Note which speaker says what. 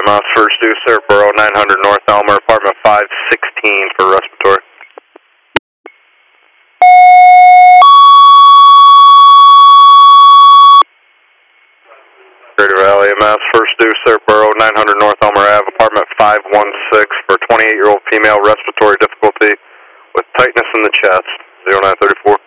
Speaker 1: EMS, first due, Sir Borough, 900 North Elmer, apartment 516 for respiratory. Greater Valley EMS, first due, Sir Borough, 900 North Elmer Ave, apartment 516 for 28-year-old female, respiratory difficulty with tightness in the chest, 0934.